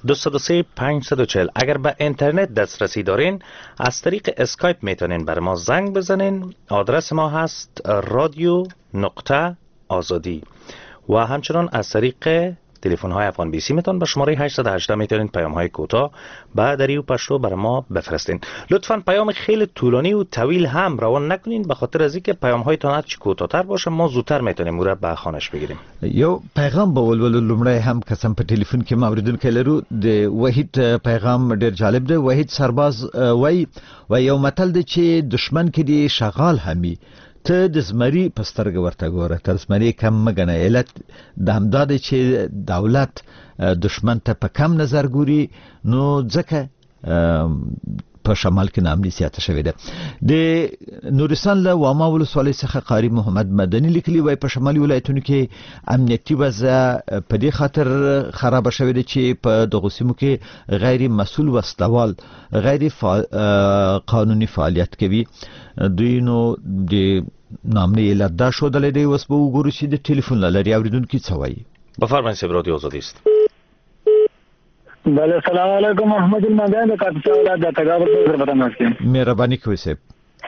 203 540. اگر به اینترنت دسترسی دارین از طریق اسکایپ میتونین بر ما زنگ بزنین. آدرس ما هست رادیو نقطه آزادی و همچنان از طریق تلفن های افغان بی سی میتون به شماره 818 میتونین پیام های کوتاه به دری و پشتو برای ما بفرستین. لطفاً پیام خیلی طولانی و طویل هم روان نکنین، به خاطر از اینکه پیام هایتون هر چی کوتاه‌تر باشه ما زودتر میتونیم اون را به خانش بگیریم. یو پیغام به ولول لمړی هم قسم په ټلیفون کې موریدونکو لرو د وحید پیغام ډیر جالب دی. وحید سرباز وای یو متل دی چې دشمن کې دی شغال همي ته د زمری پسترګ ورته ګوره تر زمری کم مګنه. علت د همداد چې دولت دشمن ته په کم نظر ګوري نو ځکه په شمال کې نامني سیاته شوې ده. د نورستان له واما ولسوالۍ څخه قاری محمد مدني لیکلي وای په شمالي ولایتونو کې امنیتي وضع په دې خاطر خراب شوې ده چې په دغه سیمو کې غیر مسؤل وسلوال غیر قانوني فعالیت کوي. دوی نو د نامني علت دا شودلې دی. اوس به وګورو چې د ټلیفون لري اوریدونکو څه وایي. بفرمایئ سه رادیو آزادی است. بله سلام علیکم محمد المدین د کاپیسا ولایت د تګاور سره پته ماسته. مهرباني کوئ صاحب.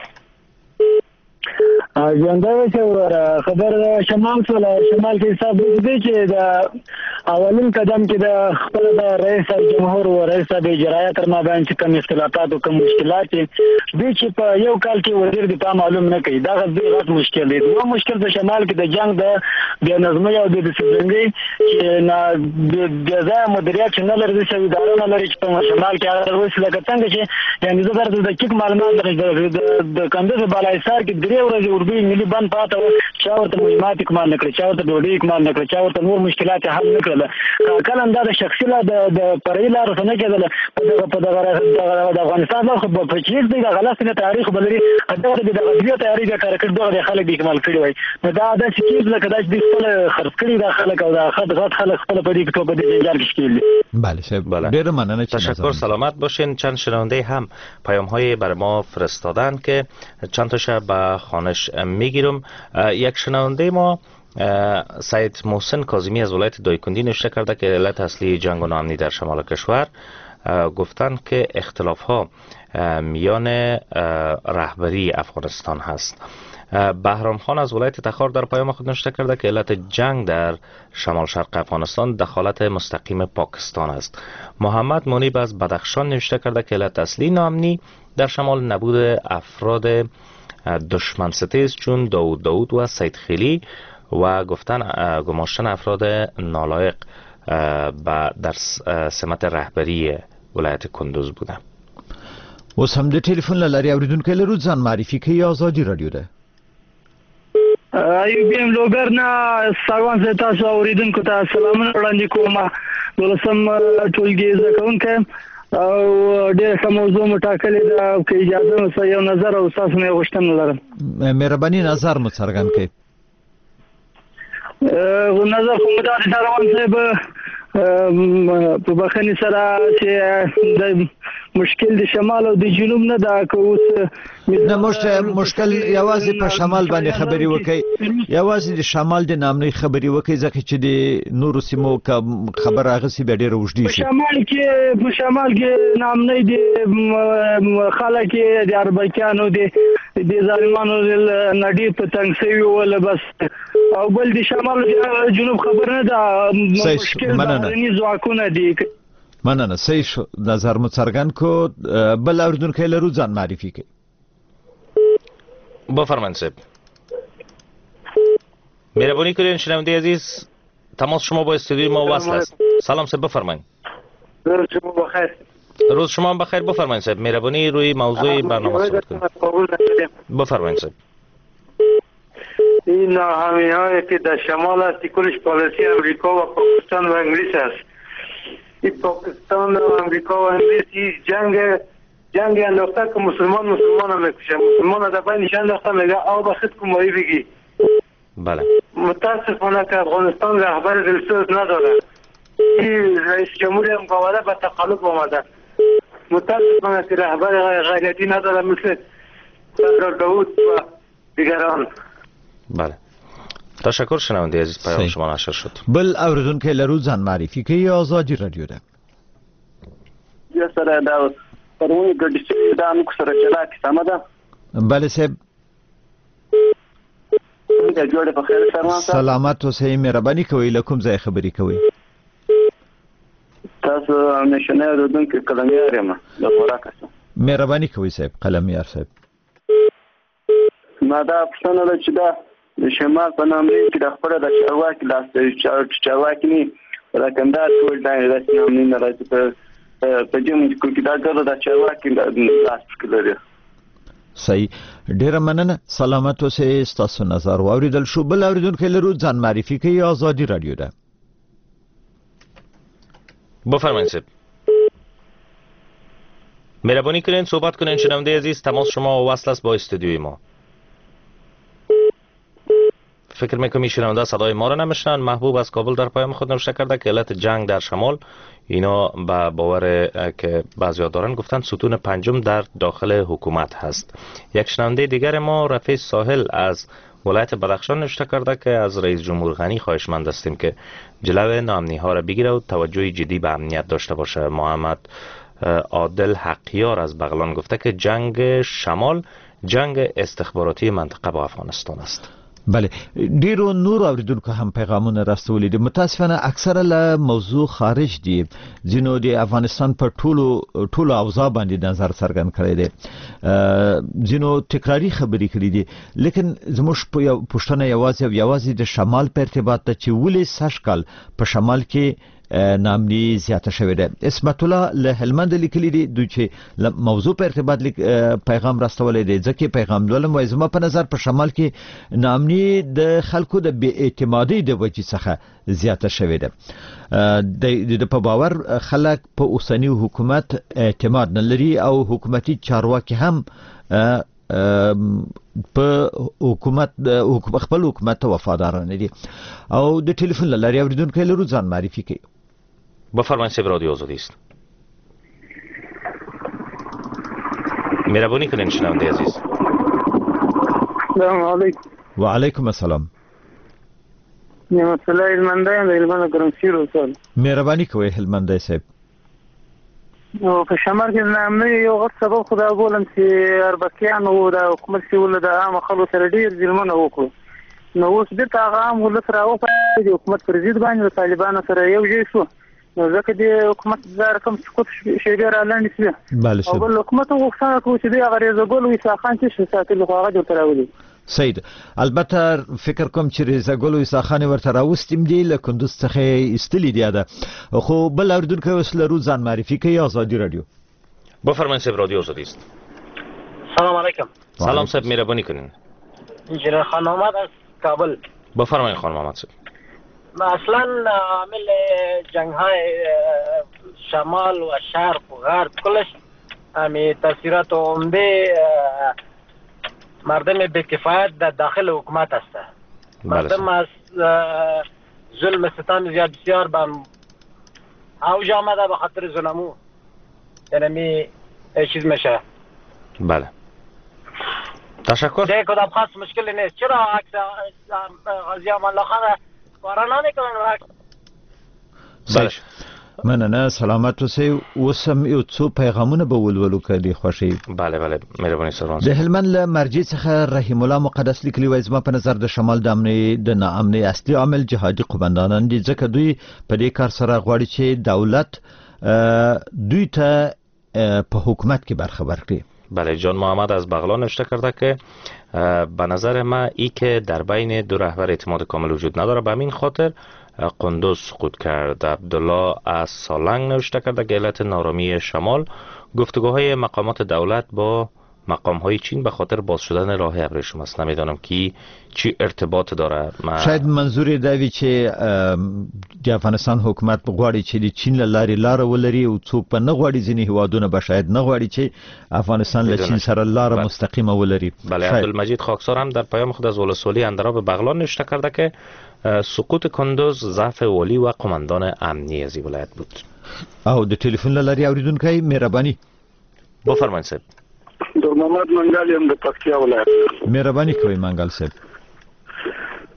ژوندی چې خبر شمال کې حساب دی چې د اولین قدم کې د خپل د رئیس جمهور او رئیس د اجرایه تر مابین چې کوم اختلافات او کوم مشکلات دي چې په یو کال کې وزیر دفاع معلوم نه کوي. دا غوښتل مشکل دی. نو مشکل په شمال کې د جنگ د بې نظمۍ او د ډیسپلینګي چې نه د ځای مدیریت نه لري چې اداره نه لري چې په شمال کې هغه وسیله څنګه چې یعنی زه درته د کیک معلومات د کندز بالایسار کې درې ورځې اردوی ملي بند پاتې چا ورته مهمات اکمال نکړي، چا ورته ډوډۍ اکمال نکړي، چا ورته نور مشکلات حل نکړل. کله هم دا د شخصي لا د پرې لار څنګه کېدل په د افغانستان په چیز دی غلط نه تاریخ بلري دا د غزوی تاریخ کارکړ دغه خلک به اکمال کړی وای. نو دا د چیز لکه د خپل خرڅ کړي د خلک او د خدغات خلک خپل په دې کې په دې جنجال کې شکل. بله صاحب ډیر مننه. تشکر. سلامت باشین. چند شنونده هم پیام های بر ما فرستادن که چند تاشو به خوانش میگیرم. یک شنونده ما سید محسن کاظمی از ولایت دایکندی نوشته کرده که علت اصلی جنگ و ناامنی در شمال کشور گفتن که اختلاف ها میان رهبری افغانستان هست. بهرام خان از ولایت تخار در پیام خود نوشته کرده که علت جنگ در شمال شرق افغانستان دخالت مستقیم پاکستان است. محمد منیب از بدخشان نوشته کرده که علت اصلی ناامنی در شمال نبود افراد دشمن ستیز چون داود و سید خیلی و گماشتن افراد نالایق در سمت رهبری ولایت کندوز بوده. اوس هم د ټلیفون لاري اوریدونکو لرو ځان معرفي کوي. آزادي رادیو ده. ایوبیم لوګر نه ساګوان زه تاسو اوریدونکو ته سلامونه وړاندې کوم. ولسم ټولګي زکونکم او ډېر ښه موضوع مو ټاکلې ده. که اجازه مو یو نظر او تاسو نه غوښتنه لرم. مهرباني نظر مو څرګند کړئ. نظر خو مو دا دی روان صاحب په بخښنې سره چې د مشکل د شمال او د جنوب نه دا که اوس نه مشکل یوازې په شمال باندې خبرې وکړئ. یوازې د شمال د نامنۍ خبرې وکړئ ځکه چې د نورو سیمو خبر هغسې بیا ډېره اوږدې شي. په شمال کې نامنۍ د خلک د اربکیانو د ظالمانو نه ډېر په تنګ سوي ول بس او بل د شمال جنوب خبر نه ده. مشکل بهرني ځواکونه دي. مننه. صحیح شو. نظر مو څرګند کو. بل اوریدونکو لرو ځان معرفي کړئ. بفرمایید صاحب. مهربانی کنید شنونده عزیز تماس شما با استودیوی ما وصل است. سلام صاحب بفرمایید. روز شما بخیر. روز شما بخیر. بفرمایید صاحب. مهربانی روی موضوع برنامه صحبت کنید. بفرمایید صاحب. این ناهمانی که در شمال است کلش پالیسی امریکا و پاکستان و انگلیس است. این پاکستان و امریکا و انگلیس جنگ انداخته که مسلمان هم میکشه. مسلمان در بین نشان انداخته میگه آو بخید که مایی بگی. بله. متاسفانه که افغانستان رهبر دلسوز نداره. این رئیس جمهوری هم قواله به تقلب آمده. متاسفانه که رهبر غیرتی نداره مثل سردار داود و دیگران. بله. تشکر شنونده عزیز. پیام شما نشر شد. بل اوریدونکو لرو ځان معرفي کوي. آزادي رادیو ده. بیا سره دا پرونی ګډ شي دا نو سره چلا کی سم ده. بله صاحب څنګه جوړه په خیر سره سلامت اوسئ. مهرباني کوئ له کوم ځای خبرې کوئ؟ تاسو نشنه رودونکو کلمیار یم د خوراک څخه. مهرباني کوئ صاحب کلمیار صاحب. ما دا پښتنه ده چې دا د شمال په نامه کې د خپل د چارواکي لاس چارواکي نه راکندار ټول دا رسمي نه راځي په جمع کې دا ګرځي د چارواکي لاس کې لري. صحیح ډیره مننه. سلامت اوسئ. ستاسو نظر واوریدل شو. بل اوریدونکو لرو ځان معرفی کوي. آزادی رادیو ده. بفرمایید صاحب. مهربانی کنین صحبت کنین. شنونده عزیز تماس شما وصل است با استودیوی ما. فکر میکنم شنونده صدای ما را نمیشنن. محبوب از کابل در پیام خود نوشته کرده که علت جنگ در شمال اینا با باور که بعضیا دارن گفتن ستون پنجم در داخل حکومت هست. یک شنونده دیگر ما رفیع ساحل از ولایت بدخشان نوشته کرده که از رئیس جمهور غنی خواهشمند هستیم که جلوی ناامنی ها را بگیره و توجه جدی به امنیت داشته باشه. محمد عادل حقیار از بغلان گفته که جنگ شمال جنگ استخباراتی منطقه با افغانستان است. بله ډیرو نور اوریدونکو هم پیغامونه راستولي دي. متاسفانه اکثره له موضوع خارج دي. ځینو د افغانستان په ټولو اوضاع باندې نظر څرګند کړی دی. ځینو تکراری خبرې کړې دي. لیکن زموږ پوښتنه یوازې د شمال په ارتباط ده چې ولې سږ کال په شمال کې نامني زیاته شوې ده. اسمت الله له هلمند لیکلي دي دوی چې موضوع په ارتباط پیغام راستولی دی. ځکه پیغام لولم وایي زما په نظر په شمال کې نامني د خلکو د بې اعتمادۍ د وجې څخه زیاته شوې ده. د په باور خلک په اوسني حکومت اعتماد نه لري او حکومتي چارواکي هم په حکومت خپل حکومت ته وفادارانه دي. او د ټلیفون له لارې اوریدونکو لرو ځان معرفي کوي. بفرمایید صاحب رادیو آزادی است. مهربانی کنین شنونده عزیز. سلام علیکم. و علیکم السلام. نعمت الله هلمندی د هلمند ګرمسیر اوسل. مهرباني کوئ هلمندی صاحب. نو په شمال کې نامني یو غټ سبب خدای بولم چې اربکیان او د حکومت سیول د عام خلکو سره ډیر ظلمونه وکړو. نو اوس د هغه عام ولس راوځي د حکومت پر ضد باندې طالبانو سره یو ځای شو. نو ځکه د حکومت د رقم سقوط شي ډیر اعلان شي. او بل حکومت غوښتنه کوي چې د غریزه ګل وي ساخان چې ساتل هغه د تراولي. سید البته فکر کوم چې رضا ګل او اساخان ورته راوستیم دی له کندوز څخه استلی دی ده. خو بل اوریدونکو وسله رو ځان معرفي کوي. آزادی رادیو. بفرمایید صاحب رادیو آزادی است. سلام علیکم. سلام صاحب مهربانی کنین. انجینر خان محمد از کابل. بفرمایید خان محمد صاحب. اصلا عامل جنگ های شمال و شرق و غرب کلش همین تاثیرات عمده مردم به کفایت در داخل حکومت است. مردم از ظلم ستم زیاد بسیار به اوج آمده به خاطر ظلمو. یعنی چیز میشه. بله تشکر. دیگه کدام خاص مشکلی نیست. چرا عکس غازی امان الله خان کارا نمیکنن؟ بله مننه. سلامت اوسئ. اوس هم یو څو پیغامونه به ولولو کړي خوشي. بله مهرباني سره. د هلمند له مرجع څخه رحیم الله مقدس لیکلی وایي زما په نظر د شمال د ناامنۍ اصلي عامل جهادي قومندانان دي. ځکه دوی په دې کار سره غواړي چې دولت دوی ته په حکومت کې برخه ورکړي. بله جان محمد از بغلان نوشته کرده که به نظر ما ای که در بین دو رهبر اعتماد کامل وجود نداره به همین خاطر قندوز سقوط کرد. عبدالله از سالنگ نوشته کرده که علت نارامی شمال گفتگوهای مقامات دولت با مقام‌های چین به خاطر باز شدن راه ابریشم است. نمیدانم که چی ارتباط داره. شاید منظور دی چې د افغانستان حکومت غواړي چې د چین لاره ولري او څوک په نه غواړي ځینې هیوادونه به شاید نه غواړي چې افغانستان له چین سره لاره مستقیمه ولري. بله عبدالمجید خاکسار هم در پیام خود از ولسوالی اندراب بغلان نوشته کرده که سقوط کندوز ضعف والی و قماندان امنی از ولایت بود. او د ټلیفون لاري اوریدونکو مهرباني. بفرمایید صاحب. در محمد منګل یم د پکتیا ولایت. مهرباني کوئ منګل صاحب.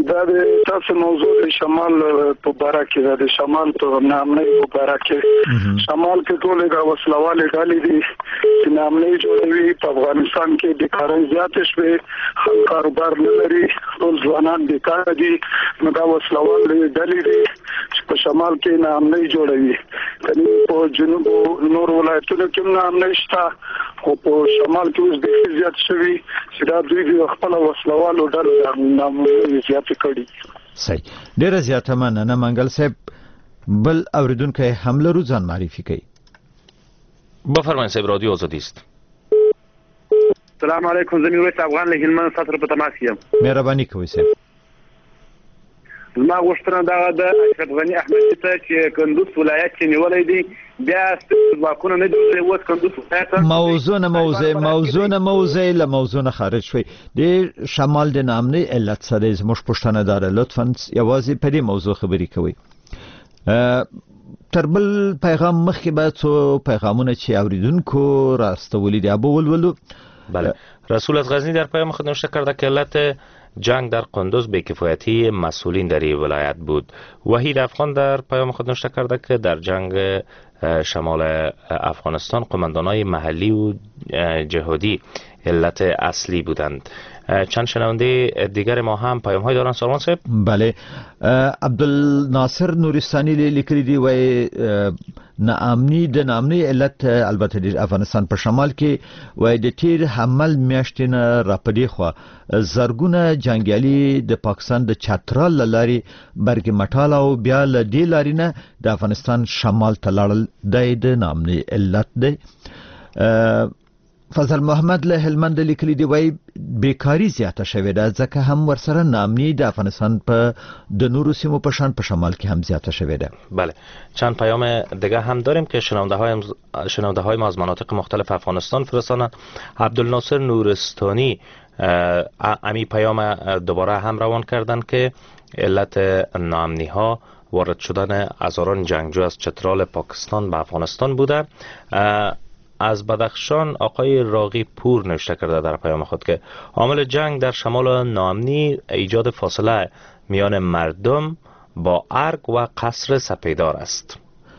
دا د تاسو موضوع د شمال په باره کې د شمال په نامنۍ په باره کې شمال کې ټول د وسلوالې ډلې دي چې نامنۍ جوړوي. په افغانستان کې بیکاري زیاته شوه، خلک کاروبار نه لري، ټول ځوانان بیکار دي. نو دا وسلوالې ډلې دي چې په شمال کې نامنۍ جوړوي. کله په جنوب نور ولایتونو کې نامنۍ شته، خو په شمال کې اوس ډېر زیات شوی چې دا دوی د خپل وسلوالو ډلې نامنۍ زیاته کړي. صحیح، ډیره زیاته مننه منګل صاحب. بل اوریدونکو هم لرو، ځان معرفي کوي. بفرمایئ صاحب، رادیو آزادی است. السلام علیکم، زه میرویس افغان له هلمند سره په تماس یم. مهرباني کوئ صاحب. زما غوښتنه دا د اشرف غنی احمدي ته چې کندوز ولایت چې نیولې دي بیا ځواکونه نه دوی اوس کندوز ولایت موضوع له موضوع نه خارج شوي. د شمال د نامنۍ علت سره زموږ پوښتنه داره، لطفا یوازې په دې موضوع خبرې کوئ. تر بل پیغام مخکې باید څو پیغامونه چې اوریدونکو راستولي دي ابو ولولو. بله، رسول از غزنی در پیام خود نوشته کرده که علت جنگ در قندوز بی‌کفایتی مسئولین در این ولایت بود. وحید افغان در پیام خود نوشته کرده که در جنگ شمال افغانستان قماندانای محلی و جهادی علت اصلی بودند. چند شنونده دیگر ما هم پیام های دارن. سلمان صاحب. بله، عبدالناصر نورستانی لیکلی دی و نامنۍ علت البته د افغانستان په شمال کې وای د تیر حمل میاشتنه راپدې خو زرګونه جنگیالي د پاکستان د چترال لاري برګ مټاله او بیا ل دی لارینه د افغانستان شمال ته لاړل د نامنۍ علت دی. فضل محمد له هلمند لیکلی دی وای بیکاری زیاته شوې ده ځکه هم ورسره نامنۍ د افغانستان په د نورو سیمو په شان په شمال کې هم زیاته شوې ده. بله، چند پیام دیگه هم داریم که شنونده های ما از مناطق مختلف افغانستان فرستادند. عبدالناصر نورستانی امی پیام دوباره هم روان کردن که علت ناامنی ها وارد شدن هزاران جنگجو از چترال پاکستان به افغانستان بوده. از بدخشان آقای راقی پور نوشته کرده در پیام خود که عامل جنگ در شمال ناامنی ایجاد فاصله میان مردم با ارگ و قصر سپیدار است.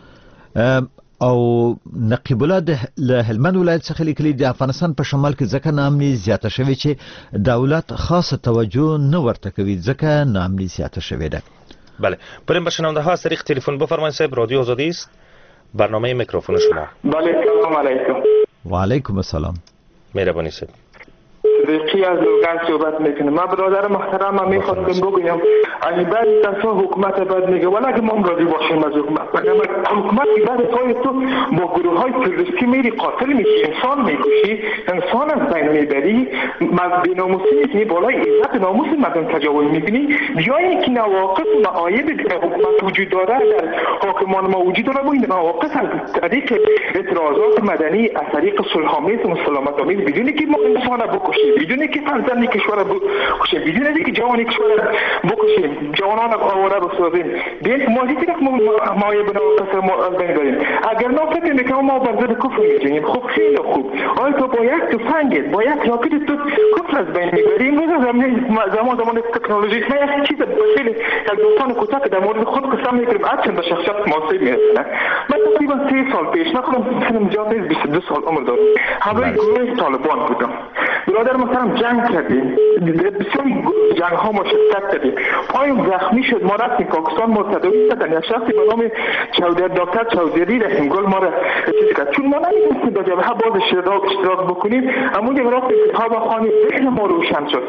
او نقیب الله د هلمند ولایت څخه لیکلي د افغانستان په شمال کې ځکه ناامني زیاته شوې چې دولت خاصه توجه نه ورته کوي ځکه ناامني زیاته شوې ده. بله، بریم به شنونده ها از طریق تلفن. بفرمایید صاحب، رادیو آزادی است، برنامه میکروفون شما. بله، سلام علیکم. و علیکم السلام. مهربانی صاحب. صدیقی از لوگان صحبت میکنه. من برادر محترمم میخواستم بگویم اگه بعد دفعه حکومت بعد میگه ولی اگه ما راضی باشیم از حکومت، مگر حکومت بعد پای تو با گروه های تروریستی میری قاتل میشی، انسان میکشی، انسان از بین میبری، بی‌ناموسی میکنی، بالای عزت ناموس مردم تجاوز میکنی. بیایی که نواقص و معایب حکومت وجود داره در حاکمان ما وجود داره، با این نواقص از طریق اعتراضات مدنی از طریق صلح‌آمیز و سلامت‌آمیز بدون که ما انسان بکشیم، بدون که فرزند کشور بکشیم، بدون که جوان کشور بکشیم، جوانان آواره بسازیم، بیاین ما دیگه معایب نواقص ما از بین بریم. اگر ما فکر میکنیم ما بر ضد کفر میجنگیم، خب خیلی خوب، آیا تو با یک تفنگت با یک راکت تو کفر از بین میبری؟ امروز زمان تکنولوژی ما یک چیز خیلی یک دوستان کوتاه در مورد خود قسم میکنیم اصلا به شخصیت معاصر میرسونه. من تقریبا 3 سال پیش، من خودم سنم زیاد نیست، 22 سال عمر دارم، همراه گروه طالبان بودم. برادر محترم جنگ کردیم، بسیاری جنگ ها ما شرکت کردیم، پایم زخمی شد، ما رفتیم پاکستان، ما تداوی کردن. یک شخصی به نام دکتر چودری رحیم گل ما را چیز کرد، چون ما نمی‌دونستیم در جبهه باز اشتراک بکنیم. اما یک رفتیم کتاب خوانیم، فکر ما روشن شد،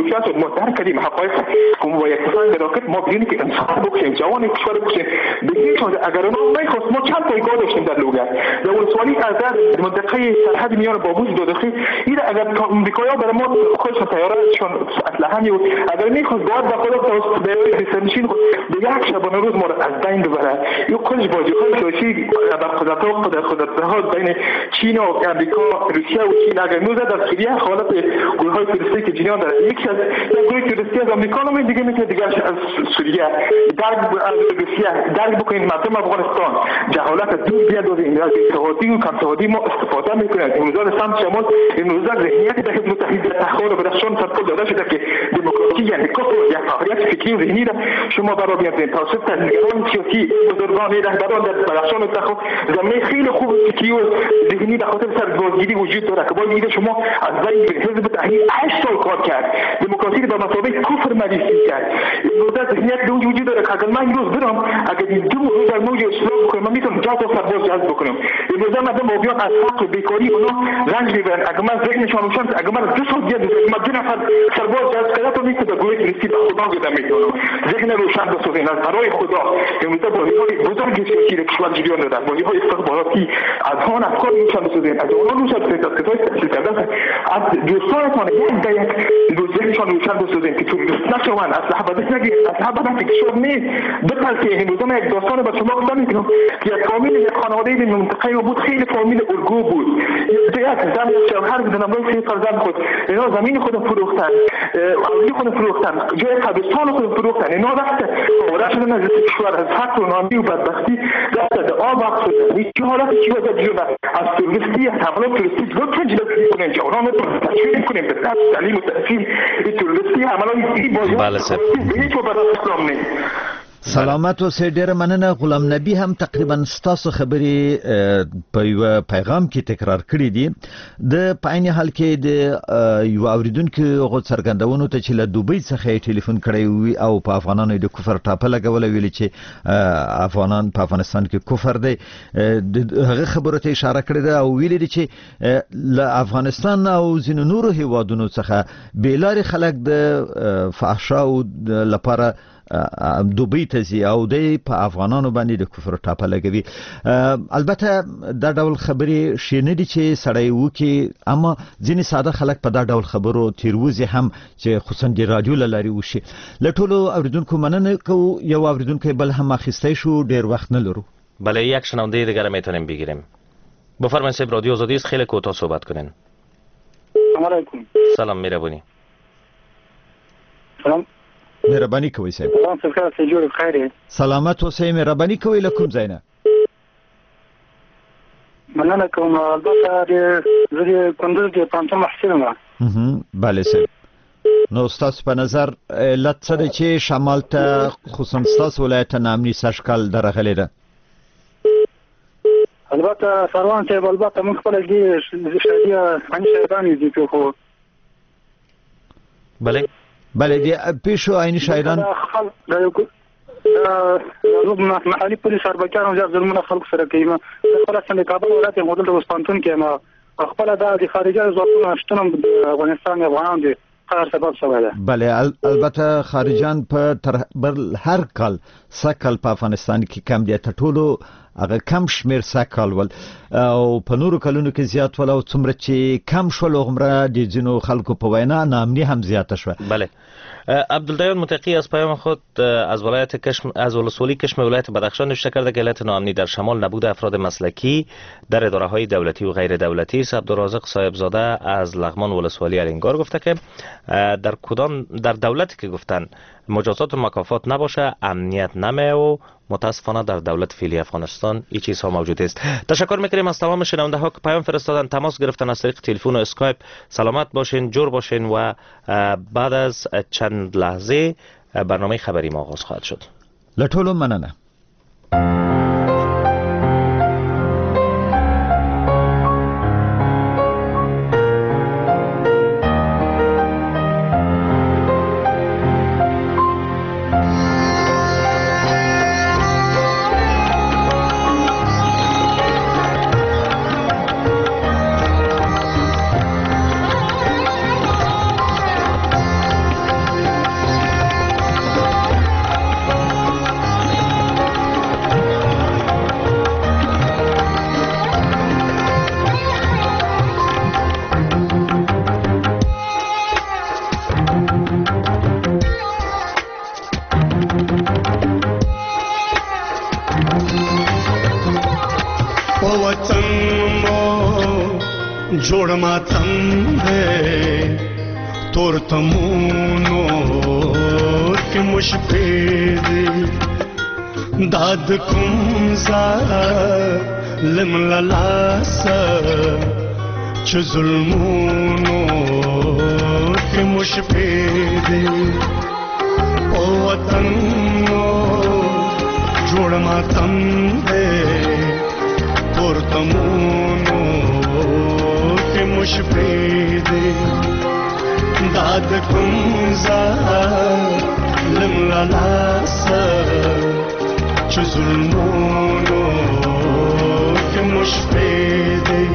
ما درک کردیم حقایق. که با یک تفنگ راکت ما بدونیم که انسان بکشیم، جوان کشور بکشیم، بگیم اگر اونا نمی‌خواست ما چند پایگاه داشتیم در لوگر، در ولسوالی از منطقه سرحد میان بابوس دودخی. این اگر امریکایی ها برای ما خودشون تیارهشون اسلحه و اگر میخواست باید با خود به سرنشین به یک شبانه روز ما را از بین ببره. این خودش بازی‌های سیاسی بر قدرت‌ها بین چین و امریکا، روسیه و چین. اگر نوزه در سوریه حالت گروه‌های تروریستی که جریان داره، یکی از گروه تروریستی از آمریکا نمیاد، دیگه میتونه دیگه از سوریه درگ از روسیه درگ بکنید. مردم افغانستان جهالت از دور بیاندازید، از اتحادی و کم‌اتحادی ما استفاده میکنند. امروز سمت شمال امروز ذهنیت حزب تحریر در تحول بدخشان سرپل داده شده که دموکراسی یعنی کفر یک فعالیت فکری و ذهنی را شما برای بیارید. توسط تحلیلگران سیاسی بزرگان رهبران در بدخشان زمینه خیلی خوب فکری و ذهنی به خاطر سربازگیری وجود داره که باید شما از بین حزب تحریر 8 سال کار کرد، دموکراسی را به مثابه کفر معرفی کرد. امروز ذهنیت به وجود داره که اگر من امروز برم اگر این 2 روز در موج اصلاح بکنم من میتونم 10 تا سرباز جذب بکنم. امروز مردم موبیان از فقر و بیکاری اونا رنج میبرن. اگر من ذهنشان روشن اگر من 2 سال دیگه من 2 نفر سرباز جذب کردم تو میتونم گویا رسید به خدا گفتم میتونم ذهن روشن بسازین از برای خدا. امروز باید بزرگ سیاسی را کشور جریان دادن، باید استخباراتی از آن افکار روشن بسازین، از آن روشن بسازین که کسایی تحصیل کردن از دوستانتان یک به یک ذهنشان روشن بسازین که تروریست نشوند، اسلحه به دست نگیرند، اسلحه به دست کشور نیست. بلکه امروز من یک داستان به شما گفتم میکنم که یک فامیل یک خانواده در منطقه ما بود، خیلی فامیل الگو بود. یک زن یک شوهر بودن برای 3 فرزند خود اینا زمین خودم فروختن، اولی خودم فروختن، جای قبرستان خودم فروختن. اینا وقت آواره شدن از کشور از فقر و ناامنی و بدبختی دست آب افتادن. این حالت چی وجود جلو از تروریستی از حملات تروریستی لطفا جلوگیری کنین. جوانان رو تشویق کنین به درس تعلیم و تحصیل. این تروریستی حملات دیگه باید به هیچ وجه اسلام نیست. سلامت اوسئ. ډیره مننه. غلام نبی هم تقریبا ستاسو خبرې په یو پیغام کې تکرار کړې دي. د پاین حال کې د یو اوریدونکو غو څرګندونو ته چې له دوبۍ څخه ټلیفون کړی وي او په افغانانو د کفر ټاپه لګول ویل چې افغانان په افغانستان کې کفر دی. هغه خبرو ته اشاره کړې ده او ویل دي چې له افغانستان او ځینو نورو هیوادونو څخه بیلارې خلک د فحشا او لپاره دوبۍ ته ځي او د افغانانو باندې د کفر ټاپه لګوي. البته دا ډول خبرې شي نه دي چې سړی وکي، اما ځینې ساده خلک په دا ډول خبرو تیروزي هم چې خصوصا د رادیو له لارې وشي. له ټولو اوریدونکو مننه کوو. یو اوریدونکی بل هم اخیستی شو، ډیر وخت نه لرو. بله، یک شنونده دیگر میتونیم بگیریم. بفرمایید صاحب، رادیو آزادی است، خیلی کوتاه صحبت کنین. سلام علیکم. سلام، مهربانی. سلام. مهرباني کوي صاحب. سلام څنګه څه جوړ خیر. سلامت اوسئ. مهرباني کوي له کوم ځای نه؟ مننه کوم. البته د کندوز د پانته محصول ما. بله صاحب. نو ستاسو په نظر علت څه ده چې شمال ته خصوصا ستاسو ولایت ته نامني سږکال درغلې ده؟ البته سروان صاحب، البته موږ خپل دې شادي فني شایدان دي په خو. بله بله پیشو عینی شاعران محلي پولیس اربکیانو زیات ظلمونه خلکو سره کوي. خپل څنګه کابل ولایت غوډل د وسپانتون کې ما خپل د خارجي ځواکونو شتون د افغانستان افغانان دي قرار سبب شوی ده. بله البته خارجان په هر کال سکل په افغانستان کې کم دي، ته ټولو هغه کم شمیر سکل ول او په نورو کلونو کې زیات ول او څومره چې کم شول عمره د ځینو خلکو په وینا نامني هم زیاته شوه. بله. عبدالدیان متقی از پیام خود از ولایت کشم از ولسوالی کشم ولایت بدخشان نوشته کرده که علت ناامنی در شمال نبود افراد مسلکی در اداره های دولتی و غیر دولتی است. عبدالرازق صاحبزاده از لغمان ولسوالی الینگار گفته که در دولتی که گفتن مجازات و مکافات نباشه امنیت نمیه و متاسفانه در دولت فعلی افغانستان این چیزها موجود است. تشکر میکنیم از تمام شنونده ها که پیام فرستادن، تماس گرفتن از طریق تلفن و اسکایپ. سلامت باشین، جور باشین و بعد از چند لحظه برنامه خبری ما آغاز خواهد شد. لطولو مننه. जोड़ मातम है तोर तमूनो के मुशफेर दाद कुमजा लिम ललासा چه ظلمونو که مشپیده او وطنو جوڑ ماتم دے تورتمونو که مشپیده داد کنزا لملالاسا چه ظلمونو که مشپیده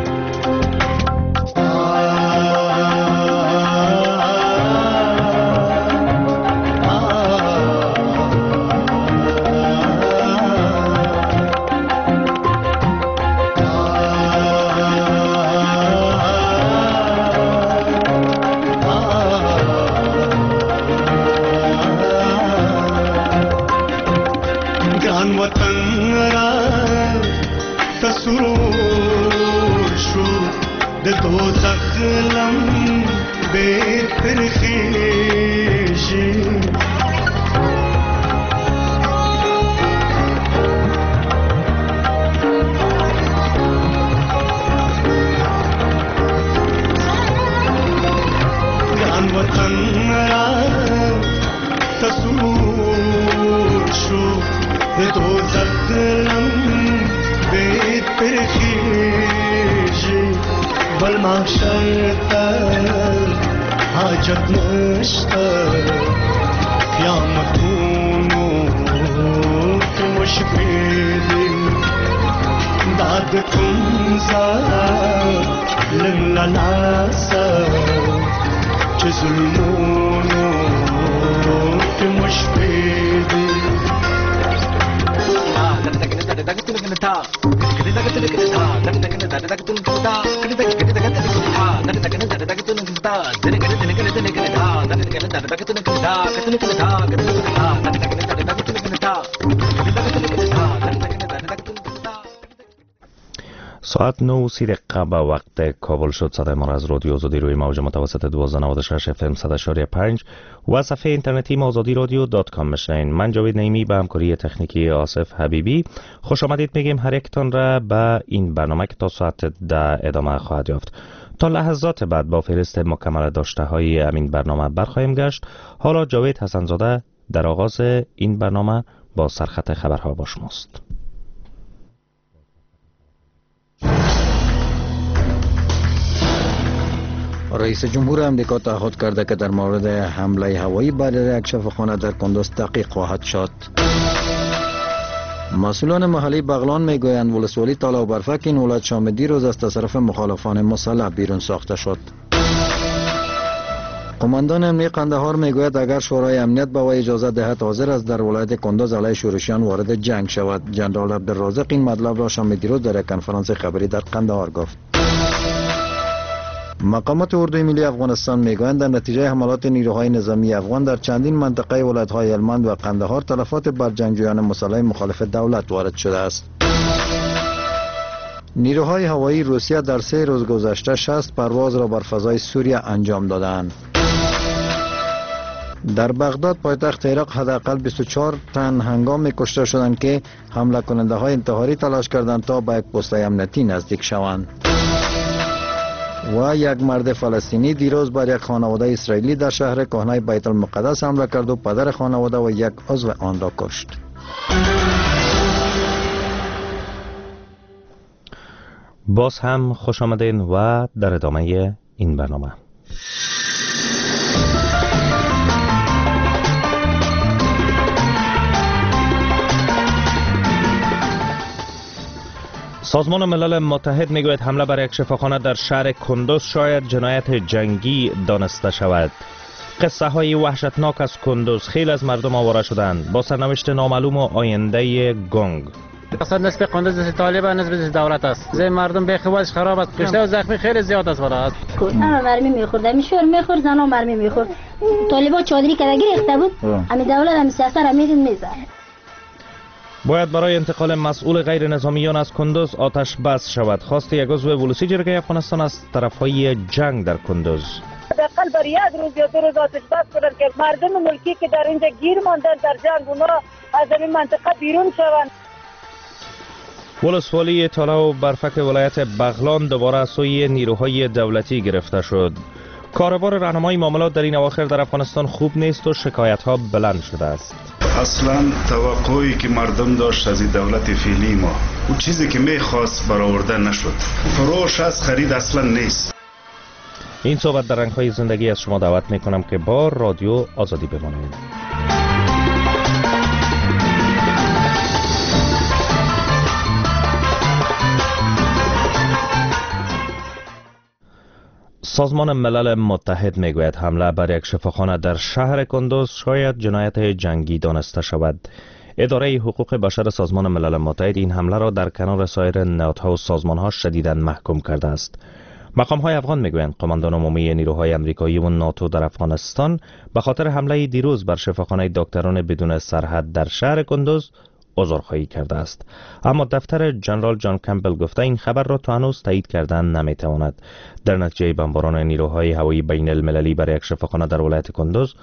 حاجت نشتا یا مخونو که مشپیدی داد کنزا لملالاسا چه ظلمونو که مشپیدی ساعت 9:30 به وقت کابل شد. صدای ما را از رادیو آزادی روی موج متوسط 1296 FM 100.5 و صفحه اینترنتی ما azadirodio.com میشنوین. من جاوید نعیمی به همکاری تکنیکی آصف حبیبی خوش آمدید میگیم هر یکتان را به این برنامه که تا ساعت 10 ادامه خواهد یافت. تا لحظات بعد با فهرست مکمل داشته های همین برنامه برخواهیم گشت. حالا جاوید حسن‌زاده در آغاز این برنامه با سرخط خبرها با شماست. رئیس جمهور امریکا تعهد کرده که در مورد حمله هوایی بر یک شفاخانه در کندوز تحقیق خواهد شد. مسئولان محلی بغلان میگویند ولسوالی تالا و برفک این ولایت شام دیروز از تصرف مخالفان مسلح بیرون ساخته شد. قماندان امنیتی قندهار میگوید اگر شورای امنیت به وی اجازه دهد حاضر است در ولایت کندوز علیه شورشیان وارد جنگ شود. جنرال عبدالرازق این مطلب را شام دیروز در یک کنفرانس خبری در قندهار گفت. مقامات اردوی ملی افغانستان میگویند در نتیجه حملات نیروهای نظامی افغان در چندین منطقه ولایت‌های هلمند و قندهار تلفات بر جنگجویان مسلح مخالف دولت وارد شده است. نیروهای هوایی روسیه در 3 روز گذشته 60 پرواز را بر فضای سوریه انجام دادند. در بغداد پایتخت عراق حداقل 24 تن هنگام کشته شدند که حمله کننده های انتحاری تلاش کردند تا به یک پست امنیتی نزدیک شوند. و یک مرد فلسطینی دیروز بر یک خانواده اسرائیلی در شهر کهنه بیت المقدس حمله کرد و پدر خانواده و یک عضو آن را کشت. باز هم خوش آمدین و در ادامه این برنامه سازمان ملل متحد میگوید حمله بر یک شفاخانه در شهر کندوز شاید جنایت جنگی دانسته شود. قصه های وحشتناک از کندوز، خیلی از مردم آواره شدند با سرنوشت نامعلوم و آینده گنگ. اصلا نسبت کندوز دست طالب نسبت دولت است. زیر مردم بخوادش خراب است. کشته و زخمی خیلی زیاد است برای. همه مرمی میخورد، میشور میخورد، زنا مرمی میخورد. طالبا چادری که گرفته بود. همین دولت هم سیاست را میزد. باید برای انتقال مسئول غیر نظامیان از کندوز آتش بس شود. خواست یک عضو ولسی جرگه افغانستان از طرفهای جنگ در کندوز. حداقل بر یک روز یا 2 روز آتش بس کنند که مردم ملکی که در اینجا گیر ماندن در جنگ اونا از این منطقه بیرون شوند. ولسوالی تالا و برفک ولایت بغلان دوباره از سوی نیروهای دولتی گرفته شد. کاربار راهنمای معاملات در این اواخر در افغانستان خوب نیست و شکایت ها بلند شده است. اصلا توقعی که مردم داشت از این دولت فعلی ما اون چیزی که میخواست برآورده نشد. فروش از خرید اصلا نیست. این صحبت در رنگ‌های زندگی از شما دعوت میکنم که با رادیو آزادی بمانید. سازمان ملل متحد میگوید حمله بر یک شفاخانه در شهر کندوز شاید جنایت جنگی دانسته شود. اداره حقوق بشر سازمان ملل متحد این حمله را در کنار سایر نهادها و سازمانها شدیداً محکوم کرده است. مقام‌های افغان میگویند قماندان عمومی نیروهای آمریکایی و ناتو در افغانستان به خاطر حمله دیروز بر شفاخانه دکتران بدون سرحد در شهر کندوز عذرخواهی کرده است. اما دفتر جنرال جان کمبل گفته این خبر را تا هنوز تایید کردن نمیتواند. در نتیجه بمباران نیروهای هوایی بین المللی بر یک شفاخانه در ولایت کندوز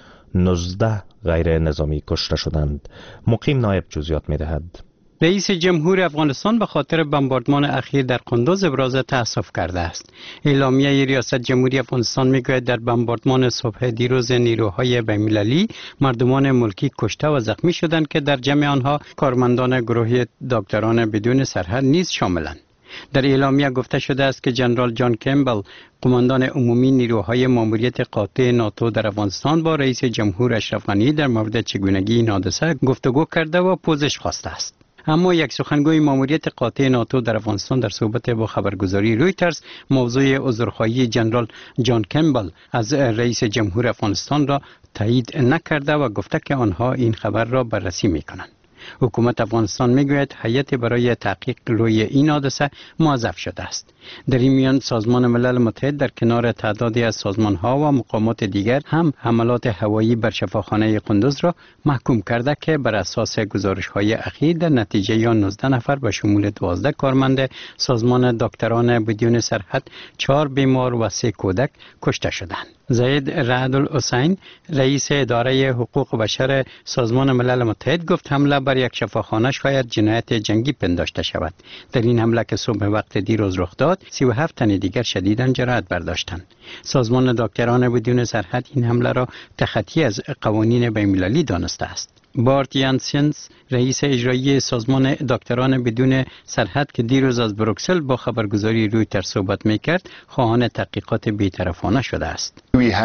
19 غیر نظامی کشته شدند. مقیم نایب جزئیات میدهد. رئیس جمهور افغانستان به خاطر بمباردمان اخیر در کندوز ابراز تأسف کرده است. اعلامیه ریاست جمهوری افغانستان میگوید در بمباردمان صبح دیروز نیروهای بین‌المللی مردمان ملکی کشته و زخمی شدند که در جمع آنها کارمندان گروه دکتران بدون سرحد نیز شاملند. در اعلامیه گفته شده است که جنرال جان کمبل قماندان عمومی نیروهای ماموریت قاطع ناتو در افغانستان با رئیس جمهور اشرف غنی در مورد چگونگی این حادثه گفتگو کرده و پوزش خواسته است. اما یک سخنگوی ماموریت قاطع ناتو در افغانستان در صحبت با خبرگزاری رویترز موضوع عذرخواهی جنرال جان کمبل از رئیس جمهور افغانستان را تایید نکرده و گفته که آنها این خبر را بررسی می‌کنند. حکومت افغانستان میگوید هیئت برای تحقیق روی این حادثه موظف شده است. در این میان سازمان ملل متحد در کنار تعدادی از سازمان‌ها و مقامات دیگر هم حملات هوایی بر شفاخانه قندوز را محکوم کرده که بر اساس گزارش‌های اخیر در نتیجه 19 نفر به شمول 12 کارمند سازمان دکتران بدون سرحد، 4 بیمار و 3 کودک کشته شدند. زید رعد الحسین رئیس اداره حقوق بشر سازمان ملل متحد گفت حمله بر یک شفاخانه شاید جنایت جنگی پنداشته شود. در این حمله که صبح وقت دیروز رخ داد 37 تن دیگر شدیداً جراحت برداشتند. سازمان دکتران بدون سرحد این حمله را تخطی از قوانین بین‌المللی دانسته است. بارت یانسنز رئیس اجرایی سازمان دکتران بدون سرحد که دیروز از بروکسل با خبرگزاری رویترز صحبت میکرد خواهان تحقیقات بی‌طرفانه شده است.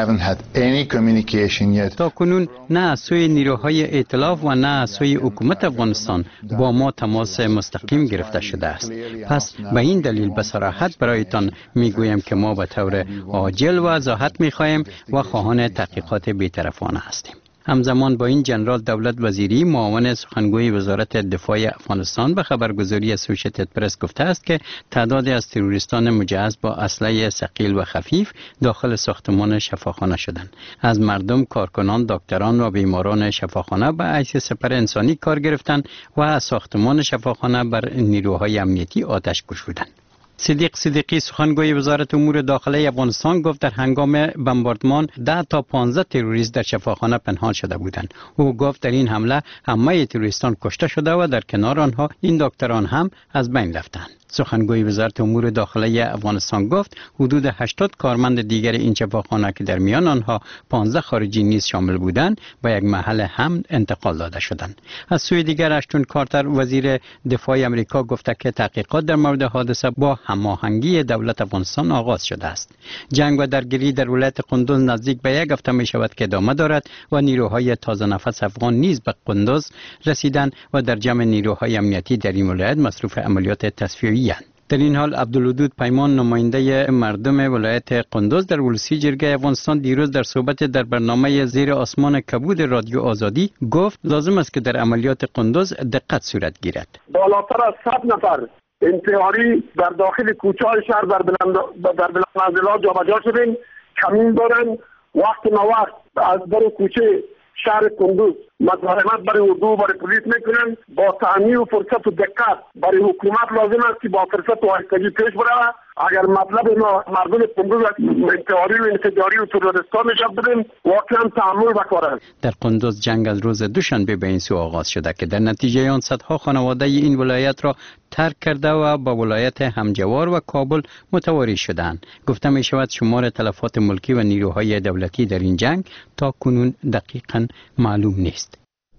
تا کنون نه از سوی نیروهای ائتلاف و نه از سوی حکومت افغانستان با ما تماس مستقیم گرفته شده است. پس به این دلیل به صراحت برایتان میگویم که ما به طور عاجل و وضاحت میخواهیم و خواهان تحقیقات بی‌طرفانه هستیم. همزمان با این جنرال دولت وزیری معاون سخنگوی وزارت دفاع افغانستان به خبرگزاری اسوشیتد پرس گفته است که تعدادی از تروریستان مجهز با اسلحه ثقیل و خفیف داخل ساختمان شفاخانه شدند. از مردم، کارکنان، دکتران و بیماران شفاخانه به حیث سپر انسانی کار گرفتند و از ساختمان شفاخانه بر نیروهای امنیتی آتش گشودند. صدیق صدیقی سخنگوی وزارت امور داخلی افغانستان گفت در هنگام بمباردمان 10 تا 15 تروریست در شفاخانه پنهان شده بودند. او گفت در این حمله همه تروریستان کشته شده و در کنار آنها این دکتران هم از بین رفتند. سخنگوی وزارت امور داخلی افغانستان گفت حدود 80 کارمند دیگر این شفاخانه که در میان آنها 15 خارجی نیز شامل بودند به یک محل حمل انتقال داده شدند. از سوی دیگر اشتون کارتر وزیر دفاع آمریکا گفته که تحقیقات در مورد حادثه با هماهنگی دولت افغانستان آغاز شده است. جنگ و درگیری در ولایت قندوز نزدیک به یک هفته می شود که ادامه دارد و نیروهای تازه نفس افغان نیز به قندوز رسیدند و در جمع نیروهای امنیتی در این ولایت مصروف عملیات تصفیه‌ای هستند. در این حال عبدالودود پیمان نماینده مردم ولایت قندوز در ولسی جرگه افغانستان دیروز در صحبت در برنامه زیر آسمان کبود رادیو آزادی گفت لازم است که در عملیات قندوز دقت صورت گیرد. بالاتر از 100 نفر انتحاری در داخل کوچه‌های شهر در بلندمنزل‌ها جابجا شدند. کمین دارند. وقت از در کوچه شهر قندوز مزاحمت برای اردو و برای پلیس میکنن. با تأمین و فرصت و دقت برای حکومت لازم است که با فرصت و آهستگی پیش بره. اگر مطلب ما مردم قندوز انتحاری و انفجاری و تروریستان نشد بدیم واقعا تحمل بکارند. در قندوز جنگ از روز دوشنبه به این سو آغاز شده که در نتیجه آن صدها خانواده این ولایت را ترک کرده و با ولایت همجوار و کابل متواری شدند. گفته می شود شمار تلفات ملکی و نیروهای دولتی در این جنگ تا کنون دقیقاً معلوم نیست.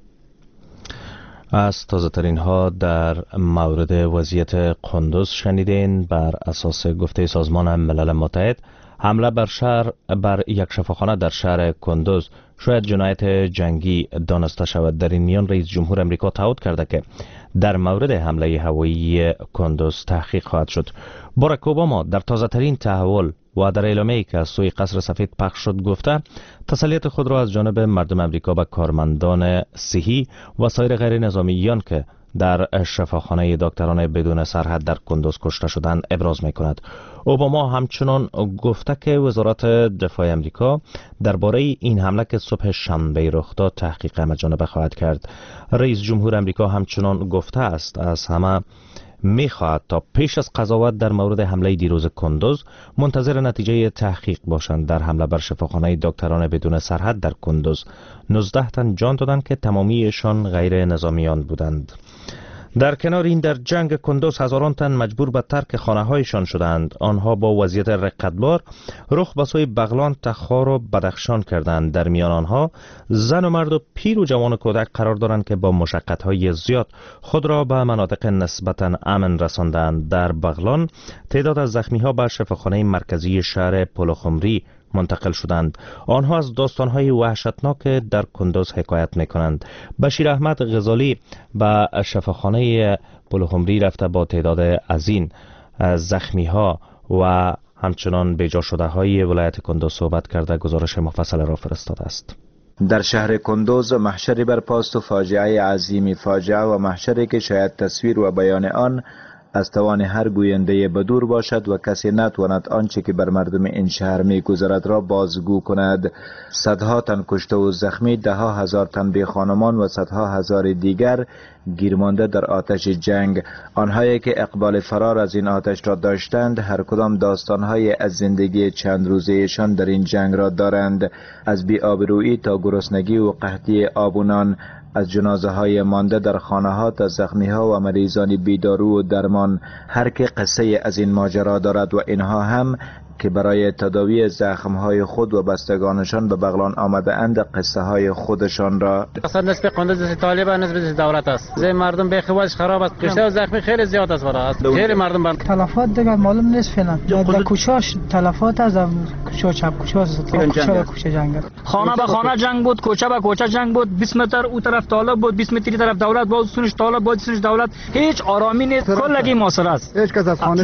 از تازه ترین ها در مورد وضعیت قندوز شنیدین. بر اساس گفته سازمان ملل متحد حمله بر یک شفاخانه در شهر قندوز شاید جنایت جنگی دانسته شود. در این میان رئیس جمهور امریکا تعهد کرده که در مورد حمله هوایی قندوز تحقیق خواهد شد. باراک اوباما در تازه ترین تحول و در اعلامیه‌ای که از سوی قصر سفید پخش شد گفته تسلیت خود را از جانب مردم امریکا به کارمندان صحی و سایر غیر نظامیان که در شفاخانه دکتران بدون سرحد در قندوز کشته شدند ابراز می کند. اوباما همچنان گفته که وزارت دفاع امریکا درباره این حمله که صبح شنبه رخ داد تحقیق همه‌جانبه خواهد کرد. رئیس جمهور امریکا همچنان گفته است از همه می‌خواهد تا پیش از قضاوت در مورد حمله دیروز قندوز منتظر نتیجه تحقیق باشند. در حمله بر شفاخانه دکتران بدون سرحد در قندوز 19 تن جان دادند که تمامیشان غیر نظامیان بودند. در کنار این در جنگ قندوز هزاران تن مجبور به ترک خانه‌هایشان شدند. آنها با وضعیت رقتبار رخ به سوی بغلان، تخار و بدخشان کردند. در میان آنها زن و مرد و پیر و جوان و کودک قرار دارند که با مشقت‌های زیاد خود را به مناطق نسبتاً امن رساندند. در بغلان تعداد از زخمی‌ها به شفاخانه مرکزی شهر پلخمری منتقل شدند. آنها از داستان‌های وحشتناک در قندوز حکایت می‌کنند. بشیر احمد غزالی به شفاخانه پلخمری رفته با تعداد از این زخمی‌ها و همچنان بیجا شده‌های ولایت قندوز صحبت کرده گزارش مفصل را فرستاده است. در شهر قندوز محشری برپاست و فاجعه عظیمی، فاجعه و محشری که شاید تصویر و بیان آن از توان هر گوینده بدور باشد و کسی نتواند آنچه که بر مردم این شهر می‌گذرد را بازگو کند. صدها تن کشته و زخمی، ده‌ها هزار تن بی خانمان و صدها هزار دیگر گیرمانده در آتش جنگ. آنهایی که اقبال فرار از این آتش را داشتند هر کدام داستان‌های از زندگی چند روزه‌شان در این جنگ را دارند، از بی‌آبرویی تا گرسنگی و قحطی آب و نان، از جنازه های مانده در خانه ها تا زخمی ها و مریضان بیدارو و درمان. هر که قصه از این ماجرا دارد و اینها هم که برای تداوی زخم‌های خود و بستگانشان به بغلان آمده اند قصه های خودشان را. اصلا نسبت قندوز از طالبان نسبت دولت است. زی مردم به خوش خراب است. کشته و زخمی خیلی زیاد است برای خیلی مردم بر تلفات دیگه معلوم نیست فعلا. در کوچه‌اش تلفات از کوچه چپ کوچه است. کوچه جنگ. خانه به خانه جنگ بود، کوچه به کوچه جنگ بود. 20 متر اون طرف طالب بود، 20 متر طرف دولت بود، سونش طالب بود، سونش دولت. هیچ آرامی نیست. کلگی محاصره است. هیچ کس از خانه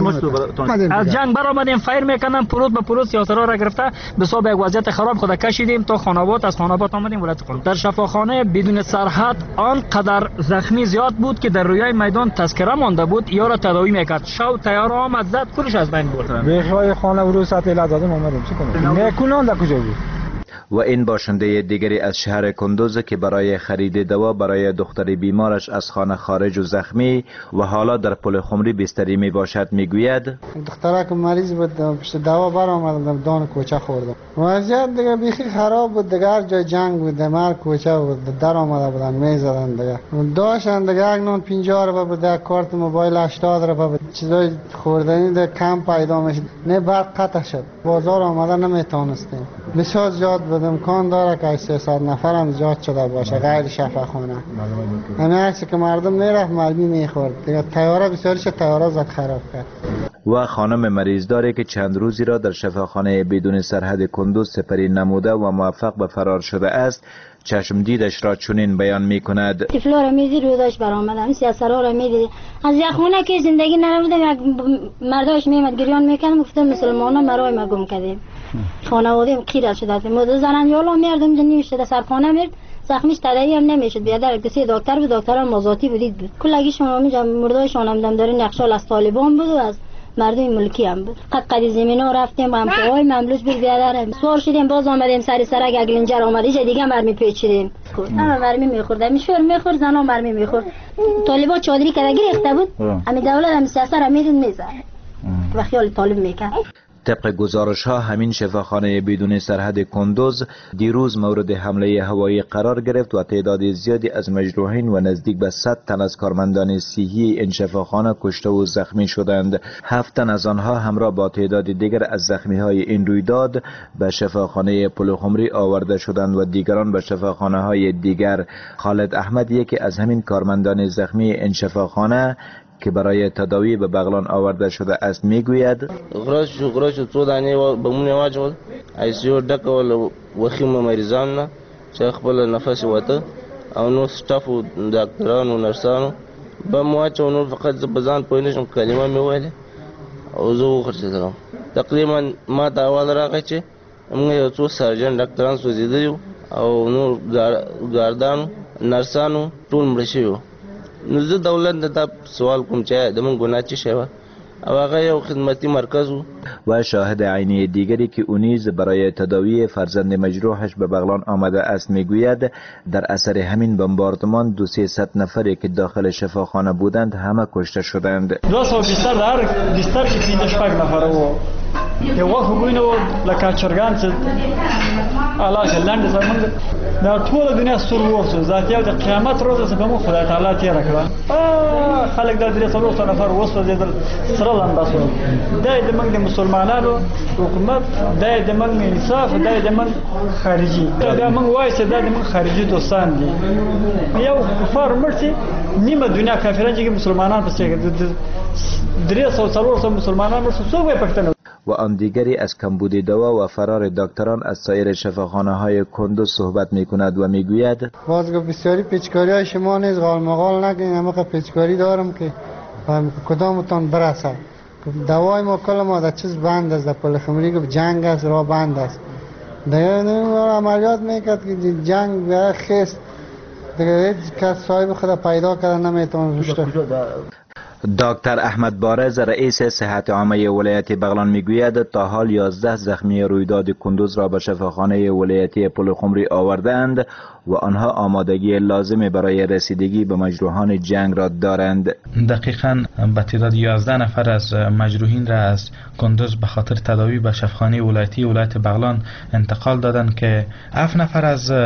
از جنگ برآمدیم فایر میکنن پروت به پروت سیاسرا را گرفته به صاحب یک وضعیت خراب خود کشیدیم تا خانوات از خانوات آمدیم ولایت قندوز. در شفاخانه بدون سرحد آنقدر زخمی زیاد بود که در روی میدان تذکره مانده بود یا را تداوی میکرد. شو تیار آمد زد کلش از بین برد. به خانه ورود ساعت لازم اومدیم چی کنیم میکنن در کجا بود. و این باشنده دیگری از شهر قندوز که برای خرید دوا برای دختر بیمارش از خانه خارج و زخمی و حالا در پلخمری بستری می باشد می گوید دختره که مریض بود پشت دوا برآمدم دان کوچه خوردم. وضعیت دیگه بیخی خراب بود، دیگه هر جای جنگ بود، در کوچه بود، در آمده بودن میزدن دیگه. داشتن دیگه یک نون 50 روپیه بود، یک کارت موبایل 80 روپیه بود. چیزای خوردنی دیگه کم پیدا میشد. نه برق قطع شد. بازار آمده نمیتونستیم. بسیار زیاد بود، امکان داره که 300 نفر هم زیاد شده باشه غیر شفاخانه. همین عکسی که مردم میرفت مرمی میخورد دیگه. تیاره بسیارش تیاره زد خراب کرد. و خانم مریضداری که چند روزی را در شفاخانه بدون سرحد قندوز سپری نموده و موفق به فرار شده است چشم دیدش را چنین بیان می کند. طفلا را میدی رو داشت برآمدن، سیاسرها را میدی از یخونه که زندگی نرمودم، مرداش میمد گریان میکردم، گفتم مسلمانا مرای ما گم کردیم. خانواده‌ام خیره شده، مدد زنان یالا میردم جنیش شده سرخانه میرد، زخمیش تداوی هم نمیشد. بیادر کسی دکتر بود، دکتران مازاتی بودید بود. کلگی شما میگم مردای شانم دم داره نقشال از طالبان بود و از مردم ملکی هم بود. قد زمینا رفتیم هم که وای مملوس بود بیادر سوار شدیم باز آمدیم سر سرک اگلنجر آمد یه دیگه مرمی پیچیدیم. همه مرمی میخورد میشور میخورد زنا مرمی میخورد. طالبا چادری که گرفته بود همین دولت هم سیاست را میدید میزد و خیال طالب میکرد. طبق گزارش ها همین شفاخانه بدون سرحد کندوز دیروز مورد حمله هوایی قرار گرفت و تعداد زیادی از مجروحین و نزدیک به 100 تن از کارمندان صحی این شفاخانه کشته و زخمی شدند. 7 تن از آنها همراه با تعداد دیگر از زخمی های این رویداد به شفاخانه پلخمری آورده شدند و دیگران به شفاخانه های دیگر. خالد احمد یکی از همین کارمندان زخمی این شفاخانه که برای تداوی به بغلان آورده شده است میگوید غراش تو دانه بمونه واجول ایسیو ډکول وخیم مریضان نه چې خپل نفس وته او نو سټاف ډاکټرانو نرسانو به مواچو نو فقط بزان پوینشم کلمه مې ویله او زه وخرڅېدم تقریبا ما ته اول راغی چې موږ یو څو سرجن ډاکټران سوځېدلي او نور ګاردانو نرسانو ټول مړه شوي. نو زه دولت ته سوال کوم چې د من ګناه چی شوه او هغه یو خدمتی مرکز و شاهد عینی دیگری که او نیز برای تداوی فرزند مجروحش به بغلان آمده است میگوید در اثر همین بمباردمان 200-300 نفری که داخل شفاخانه بودند همه کشته شدند. 200 بستر در بستر کې 5 نفر وو یو وخت وګینو لکه چرګان چې علاقه لاندې زمونږ دا ټول دنیا سور ووسو ذاتي او د قیامت ورځ څخه مو خدای تعالی تیر کړه. خلک د 300 نفر وسوځیدل سره لانداسو. د موږ د مسلمانانو حکومت د موږ انصاف د موږ خارجي دا موږ وایي چې د موږ خارجي دوستان دي. یو کفار مرسي نیمه دنیا کافران چې مسلمانان پسې 300 مسلمانان مرسي څو به پښتنه و آن دیگری از کمبود دوا و فرار دکتران از سایر شفاخانه های کندوز صحبت می کند و می گوید بازگاه بسیاری پیچکاری های شما نیز غال مغال نگین. همه پیچکاری دارم که کدامتان برسد. دوای ما کل ما در چیز بند است، در پلخمری که جنگ است را بند است. دیگه عملیات میکرد که جنگ به خیست دیگه کس صاحب خود پیدا کرده نمیتون رشته. دکتر احمد بارز رئیس صحت عامه ولایت بغلان میگوید تا حال 11 زخمی رویداد کندوز را به شفاخانه ولایتی پلخمری آوردند و آنها آمادگی لازم برای رسیدگی به مجروحان جنگ را دارند. دقیقاً به تعداد 11 نفر از مجروحین را از کندوز به خاطر تداوی به شفاخانه ولایتی ولایت بغلان انتقال دادند که 7 نفر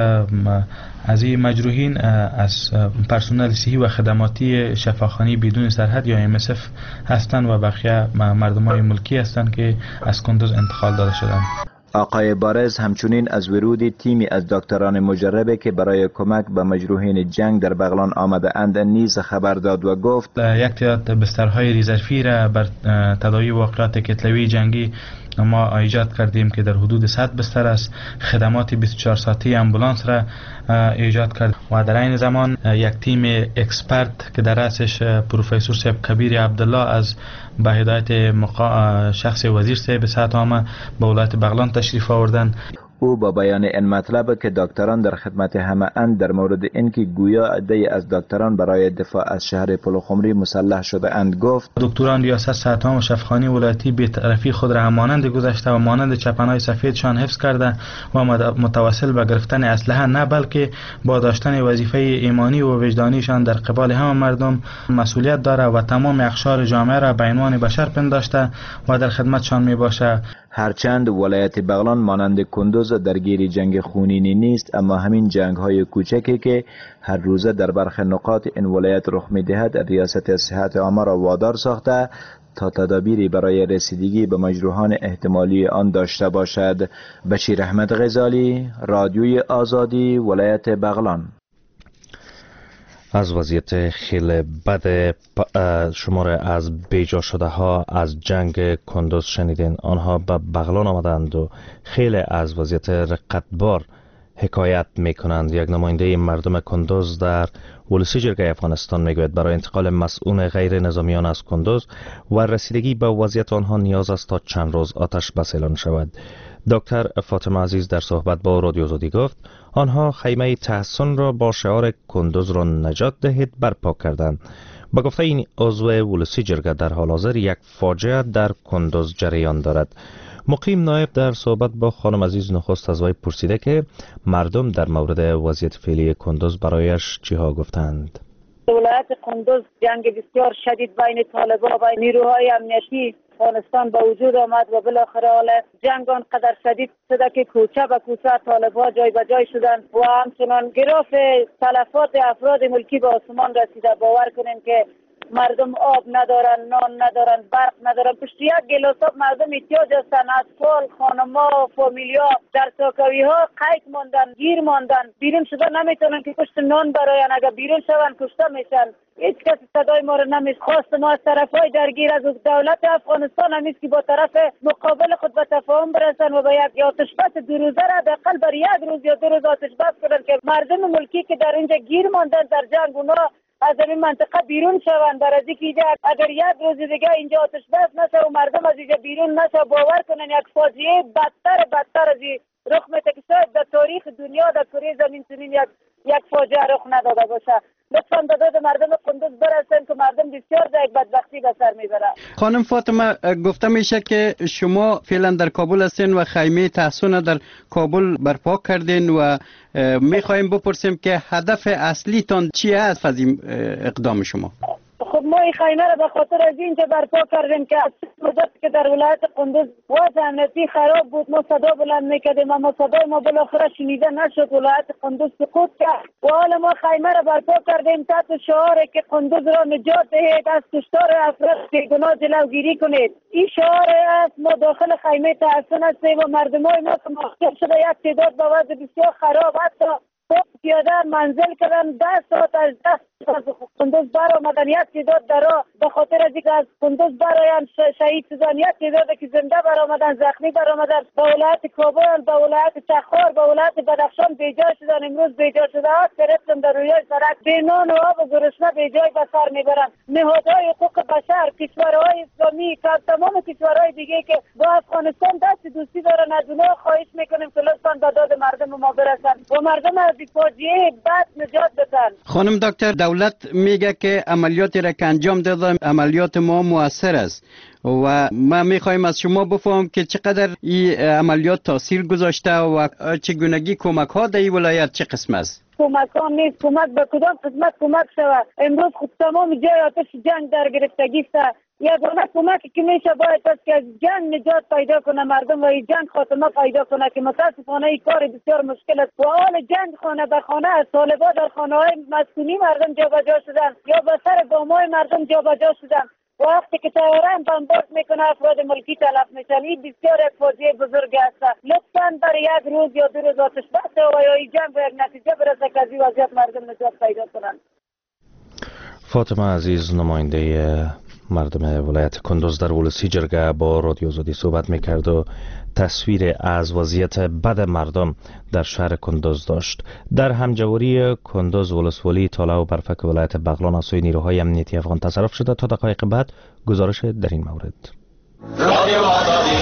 از این مجروحین از پرسنل صحی و خدماتی شفاخانه بدون سرحد یا MSF هستند و بقیه مردمای ملکی هستند که از کندوز انتقال داده شدند. آقای بارز همچنین از ورود تیمی از دکتران مجربه که برای کمک به مجروحین جنگ در بغلان آمده اند نیز خبر داد و گفت یک تعداد بسترهای ریزرفی را بر تداوی واقعات کتلوی جنگی ما ایجاد کردیم که در حدود 100 بستر است. خدمات 24 ساعته امبولانس را ایجاد کرد و در این زمان یک تیم اکسپرت که در رأسش پروفسور صاحب کبیر عبدالله از به هدایت شخص وزیر صاحب صحت عامه به ولایت بغلان تشریف آوردند. او با بیان این مطلب که دکتران در خدمت همه اند در مورد اینکه گویا عده‌ای از دکتران برای دفاع از شهر پلخمری مسلح شده اند گفت دکتران ریاست صحت عامه و شفاخانه ولایتی بی‌طرفی خود را مانند گذشته و مانند چپنهای سفیدشان حفظ کرده و متوسل به گرفتن اسلحه نه بلکه با داشتن وظیفه ایمانی و وجدانیشان در قبال همه مردم مسئولیت داره و تمام اقشار جامعه را به عنوان بشر پنداشته و در خدمتشان می باشه. هرچند ولایت بغلان مانند کندوز درگیر جنگ خونینی نیست، اما همین جنگ های کوچکی که هر روزه در برخی نقاط این ولایت رخ می دهد ریاست صحت عامه را وادار ساخته تا تدابیری برای رسیدگی به مجروحان احتمالی آن داشته باشد. بشیر احمد غزالی، رادیوی آزادی، ولایت بغلان. از وضعیت خیلی بد شمار از بیجا شده ها از جنگ کندوز شنیدین. آنها به بغلان آمدند و خیلی از وضعیت رقتبار حکایت میکنند. یک نماینده مردم کندوز در ولسی جرگه افغانستان میگوید برای انتقال مسئول غیر نظامیان از کندوز و رسیدگی به وضعیت آنها نیاز است تا چند روز آتش بس اعلان شود. دکتر فاطمه عزیز در صحبت با رادیو آزادی گفت آنها خیمه تحسن را با شعار کندوز را نجات دهید برپا کردند به گفته این عضو ولسی جرگه در حال حاضر یک فاجعه در کندوز جریان دارد. مقیم نایب در صحبت با خانم عزیز نخست از وی پرسیده که مردم در مورد وضعیت فعلی کندوز برایش چیها گفتند. ولایت کندوز جنگ بسیار شدید بین طالبان و نیروهای امنیتی افغانستان به وجود آمد و بالاخره حال جنگ آنقدر شدید شده که کوچه به کوچه طالبان جای به جای شدند و همچنان گراف تلفات افراد ملکی به آسمان رسیده. باور کنیم که مردم آب ندارن، نان ندارن، برق ندارن، پشت یک گلاس آب مردم احتیاج هستن. اطفال، خانم‌ها، فامیلیا در ساکوی ها قید ماندن، گیر ماندن، بیرون شده نمیتونن که پشت نان براین. اگر بیرون شون کشته میشن. هیچ کس صدای ما رو نمیشنوه. خواست ما از طرفای درگیر از دولت افغانستان همیست که با طرف مقابل خود به تفاهم برسن و به یک آتش بس دو روزه را حداقل بر یک روز یا 2 روز آتش بس کنن که مردم ملکی که در اینجا گیر ماندن در جنگ اونا از این منطقه بیرون شوند. برای اینکه اگر یک روز دیگه اینجا آتش بس نشه و مردم از اینجا بیرون نشه، باور کنن یک فاجعه بدتر از این رخ میده که شاید در تاریخ دنیا در کره زمین چنین یک فاجعه رخ نداده باشه. لطفاً به داد مردم کندوز برسن که مردم بسیار در یک بدبختی به سر میبرن. خانم فاطمه، گفته میشه که شما فعلا در کابل هستین و خیمه تحصن در کابل برپا کردین و میخوایم بپرسیم که هدف اصلی تان چی است از این اقدام شما؟ خب ما این خیمه را به خاطر از اینجا برپا کردیم که از مدت که در ولایت کندوز وضع امنیتی خراب بود ما صدا بلند میکردیم اما صدای ما بالاخره شنیده نشد. ولایت کندوز سقوط کرد و حالا ما خیمه را برپا کردیم تحت شعاری که کندوز را نجات دهید، از کشتار افراد بیگناه جلوگیری کنید. این شعار است. ما داخل خیمه تحصن هستیم و مردمای ما که مخاطب شده یک تعداد به وضع بسیار خراب حتی پیاده منزل کردن 10 ساعت از کندوز برآمدن. یک تعداد در راه به خاطر از اینکه از کندوز براین شهید شدن، یک تعداد که زنده برآمدن، زخمی برآمدن. به ولایت کابل، به ولایت چخار، به ولایت بدخشان بیجای شدن. امروز بیجای شده ها گرفتن در روی سرک بی نان و آب و گرسنه بیجای به سر میبرن. نهادهای حقوق بشر، کشورهای اسلامی، تمام کشورهای دیگه که با افغانستان دست دوستی دارن از اونها خواهش میکنیم که لطفاً به داد مردم ما برسن و مردم از فاجعه بد نجات بدن. خانم دکتر، دولت میگه که عملیاتی را که انجام داده عملیات ما موثر است و ما میخوایم از شما بفهم که چقدر این عملیات تاثیر گذاشته و چگونگی کمک ها در این ولایت چه قسم است؟ کمک ها نیست. کمک به کدام قسمت کمک شود؟ امروز خود تمام جای آتش جنگ در گرفتگی است. یگانه کمکی که میشه باید است که از جنگ نجات پیدا کنه مردم و این جنگ خاتمه پیدا کنه که متاسفانه این کار بسیار مشکل است. و حال جنگ خانه به خانه از طالبان در خانه های مسکونی مردم جابجا شدن یا به سر بامای مردم جابجا شدن. وقتی که طیران بمبارد میکنه افراد ملکی تلف میشن. این بسیار یک فاجعه بزرگ است. لطفاً برای یک روز یا 2 روز آتش بس و یا این جنگ به یک نتیجه برسه که از این وضعیت مردم نجات پیدا کنند. فاطمه عزیز، نماینده مردم ولایت کندوز در ولسی جرگه با رادیو آزادی صحبت میکرد و تصویر از وضعیت بد مردم در شهر کندوز داشت. در همجواری کندوز ولسوالی تاله و برفک ولایت بغلان از سوی نیروهای امنیتی افغان تصرف شده. تا دقایق بعد گزارش در این مورد. رادیو آزادی.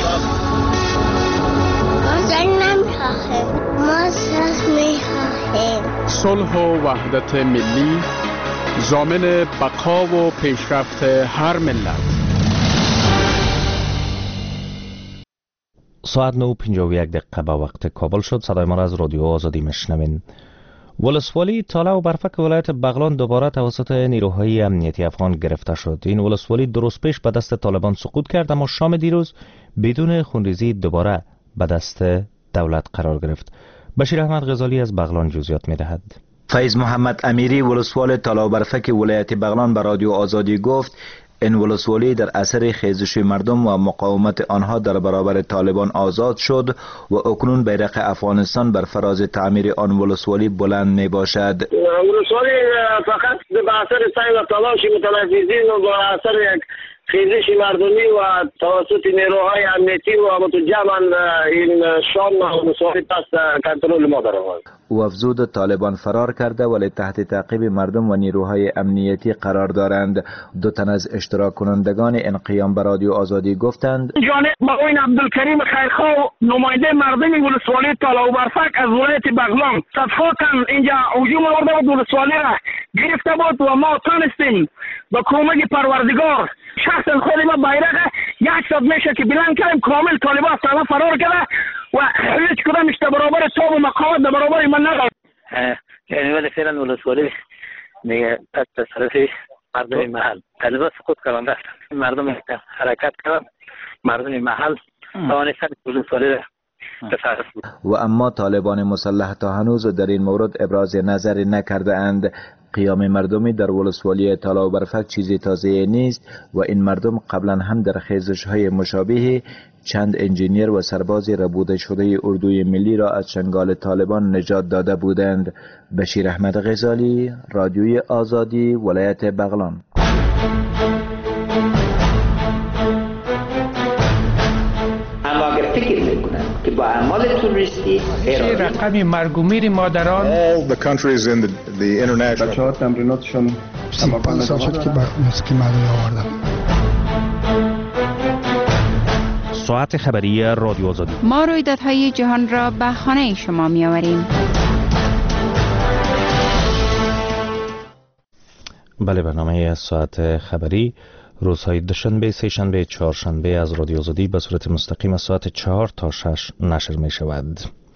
ما صلح می‌خواهیم. صلح و وحدت ملی ضامن بقا و پیشرفت هر ملت. ساعت 9:51 به وقت کابل شد. صدای ما را از رادیو آزادی میشنوین. ولسوالی تاله و برفک ولایت بغلان دوباره توسط نیروهای امنیتی افغان گرفته شد. این ولسوالی 2 روز پیش به دست طالبان سقوط کرد اما شام دیروز بدون خونریزی دوباره به دست دولت قرار گرفت. بشیر احمد غزالی از بغلان جزئیات می‌دهد. فیض محمد امیری ولسوال تاله و برفک ولایت بغلان به رادیو آزادی گفت این ولسوالی در اثر خیزش مردم و مقاومت آنها در برابر طالبان آزاد شد و اکنون بیرق افغانستان بر فراز تعمیر آن ولسوالی بلند می باشد. ولسوالی فقط به اثر سعی و تلاش متنفذین و به اثر یک خیزش مردمی و توسط نیروهای امنیتی و متجمع این شام ولسوالی پس کنترل ما در آمد. او افزود طالبان فرار کرده ولی تحت تعقیب مردم و نیروهای امنیتی قرار دارند. 2 تن از اشتراک کنندگان این قیام به رادیو آزادی گفتند جانب معاون عبدالکریم خیرخواه نماینده مردم ولسوالی تاله و برفک از ولایت بغلان صدها تن اینجا هجوم آورده بود ولسوالی را گرفته بود و ما تانستیم با کمک پروردگار شخصا خود ما بیرق 100 میشه که بلند کردیم کامل طالبا از طرف فرار کرده و هیچ کدامش در برابر تاب و مقامات در برابر من نداشت. یعنی ولی فعلا ولسوالی دیگه از تصرف مردم محل طالبا سقوط کردن، مردم حرکت کردن، مردم محل توانستن ولسوالی را تصرف بود. و اما طالبان مسلح تا هنوز در این مورد ابراز نظری نکرده اند. قیام مردمی در ولسوالی تالا و برفک چیزی تازه نیست و این مردم قبلا هم در خیزش‌های مشابه چند انجینیر و سرباز ربوده شده اردوی ملی را از چنگال طالبان نجات داده بودند. بشیر احمد غزالی، رادیوی آزادی، ولایت بغلان. اما اگر فکر میکنن که با اعمال تروریستی رقم مرگ و میر مادران all the countries in the international بچه‌ها تمریناتشون 35 سال شد که موسیقی مردمی آوردم. ساعت خبری رادیو آزادی. ما رویدادهای جهان را به خانه شما می آوریم. بله، برنامه ساعت خبری روزهای دوشنبه، سه‌شنبه، چهارشنبه از رادیو آزادی به صورت مستقیم از ساعت 4 تا 6 نشر می شود.